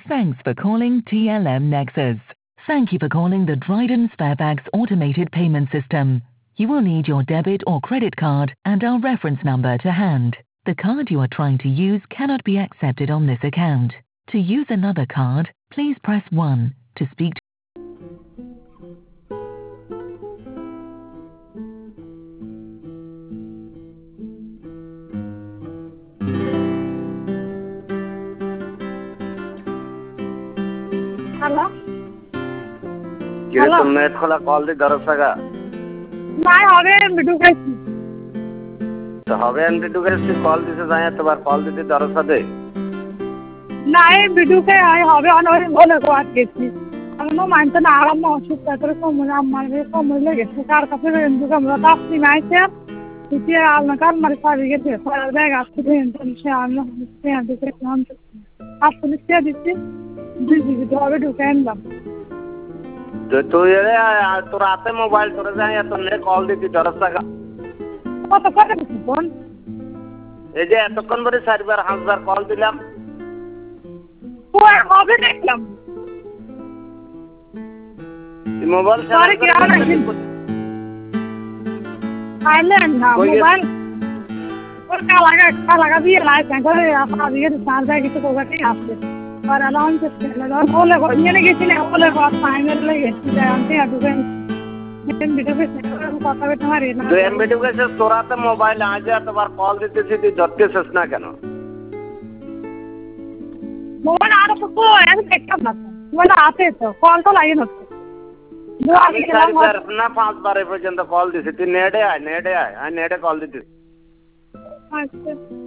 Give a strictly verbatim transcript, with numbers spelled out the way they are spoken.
Thanks for calling T L M Nexus. Thank you for calling the Dryden Sparebags automated payment system. You will need your debit or credit card and our reference number to hand. The card you are trying to use cannot be accepted on this account. To use another card, please press one. To speak to Hello? কিরে তোর net খোলা call দি দরজ টাকা নাই হবে video খাইছি তো হবে MD ঢুকেছি কল দিতে যাই এতবার কল দিতে দরজ দে নাই ভিডিও খাই আই হবে অনেক বলে কোয়াত গেছি আমি মানতে না আরাম অসুস্থ করে সময় আমার সময় লেগেছে কার কাছে রেন্দু আমরা তাপসি মাইছে তুই আলনা কার মারি সারি গেছে সারা জায়গা আসতে টেনশন সে আমি হ্যাঁ দিতে নাম আসলে সে দিচ্ছি দুই দিকে হবে ঢুকে আনলাম তো তুই এরে তোর হাতে মোবাইল ধরে যাই এত নে কল দিতে দরজ টাকা কত করে দিচ্ছি ফোন এই যে এতক্ষণ ধরে চারবার হাজার কল দিলাম ও হবে দেখলাম মোবাইল সরি কি আর নাই আইল্যান্ড না মোবাইল ওর কালাগা কালাগা দিয়ে লাইসেন্স করে আপা দিয়ে সার যায় কিছু কোগাটি আসছে আর অ্যালাউন্স ছিল বলে নিয়ে গেছিলে বলে বাস ফাইনাল গেছিল আমি আদুকেন এমবিটা বেশ কথা বলতে পারি না তুই এমবিটা কেসে তোরাতে মোবাইল আজ এতবার কল দিতেছিস তুই ধরতেছিস না কেন মোবাইল আর তো তো আমি দেখতাম না মোবাইল আছে তো কল তো লাগে না আমি চারবার না পাঁচবার পর্যন্ত কল দিছি তুই নেটে আয় নেটে আয় আমি নেটে কল দিতেছি আচ্ছা